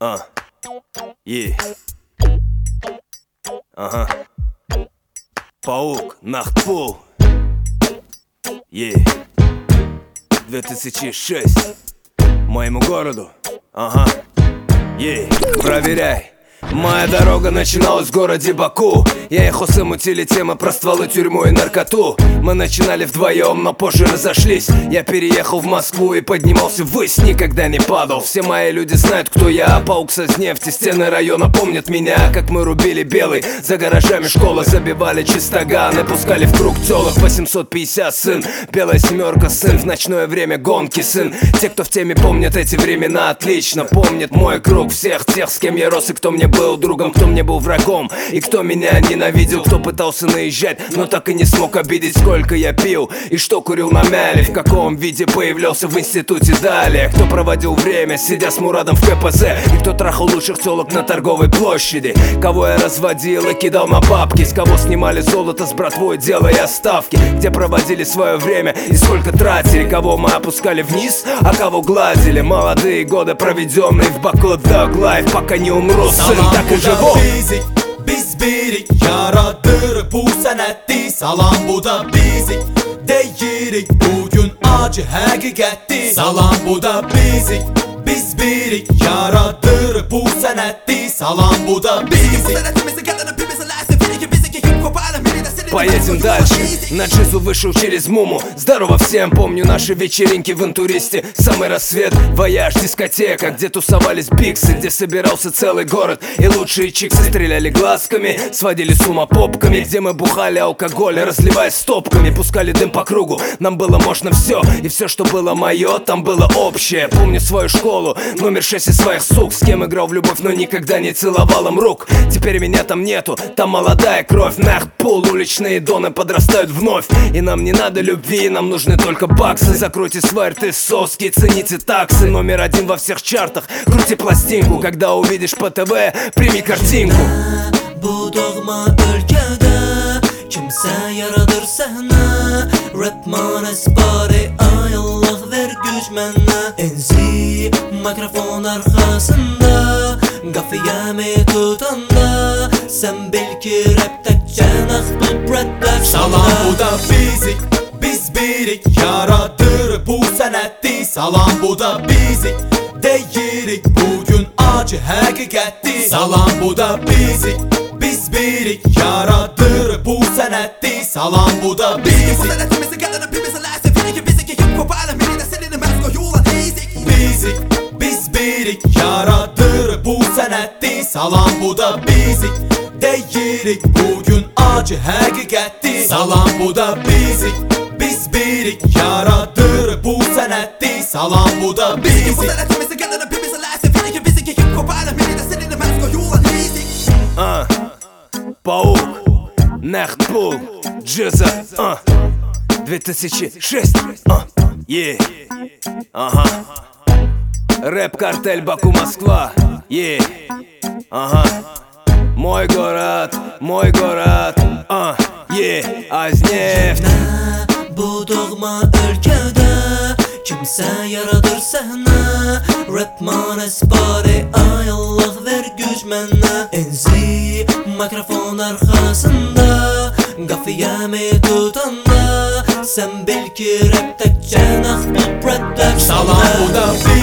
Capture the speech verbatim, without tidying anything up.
А, е. Ага. Паук, Нахтпул. Е. две тысячи шесть. Моему городу. Ага. Е. Проверяй. Моя дорога начиналась в городе Баку. Я и Хосе мутили темы про стволы, тюрьму и наркоту. Мы начинали вдвоем, но позже разошлись. Я переехал в Москву и поднимался ввысь, никогда не падал. Все мои люди знают, кто я. Паук с нефти, стены района помнят меня. Как мы рубили белый, за гаражами школы забивали чистоганы, пускали в круг тёлок восемьсот пятьдесят, сын. Белая семерка, сын, в ночное время гонки, сын. Те, кто в теме, помнят эти времена отлично. Помнят мой круг, всех тех, с кем я рос и кто мне был другом, кто мне был врагом и кто меня ненавидел, кто пытался наезжать, но так и не смог обидеть. Сколько я пил и что курил на мяле, в каком виде появлялся в институте далее. Кто проводил время, сидя с Мурадом в ка пэ зэ, и кто трахал лучших тёлок на торговой площади. Кого я разводил и кидал на бабки, с кого снимали золото с братвой, делая ставки. Где проводили свое время и сколько тратили, кого мы опускали вниз, а кого гладили. Молодые годы, проведенные в Баку Dog Life, пока не умру, сын, так и живу. Biz birik yaradır bu sənətdir. Salam bu da bizik deyirik, bugün acı həqiqətdir. Salam bu da bizik. Biz birik yaradır bu sənətdir. Salam bu da bizik. Поедем дальше, на джизу вышел через Муму. Здорово всем, помню наши вечеринки в Интуристе. Самый рассвет, вояж, дискотека, где тусовались биксы, где собирался целый город. И лучшие чиксы стреляли глазками, сводили с ума попками, где мы бухали алкоголь, разливаясь стопками, пускали дым по кругу. Нам было можно все, и все, что было мое, там было общее. Помню свою школу, номер шесть и своих сук, с кем играл в любовь, но никогда не целовал им рук. Теперь меня там нету, там молодая кровь. Нахтпул, уличные доны подрастают вновь. И нам не надо любви, нам нужны только баксы. Закройте свой рты, соски, цените таксы. Номер один во всех чартах, крути пластинку. Когда увидишь по тэ вэ, прими картинку. Bu doğma ölkədə kimsə yaradır səhnə. Rapman əsbari, ay Allah ver güc mənə. Enzi mikrofon arxasında, qafiyəmi tutanda, sən bil ki rap təkcə Nahtpul production. Salam bu da bizik, biz birik yaradır bu sənətdir. Salam bu da bizik deyirik, bugün acı həqiqətdir. Salam bu da bizik. Biz birik yaradır bu sənətdir. Salam bu da bizik. Bizik, biz birik yaradır bu sənətdir. Salam bu da bizik deyirik, bugün acı həqiqətdir. Salam bu da bizik. Biz birik yaradır bu sənətdir. Salam bu da bizik. А, Паук, Нахтпул, джиза, а, две тысячи шесть, а, е, ага. Рэп-картель Баку, Москва, е, ага. Мой город, мой город, а, е, Азнефть. Bu doğma ölkədə kimsə yaradır səhnə. Rapman əsbari, ay Allah ver güc mənə. Enzi mikrofon arxasında, qafiyəmi tutanda, sən bil ki rap təkcə Nahtpul production. Salam bu da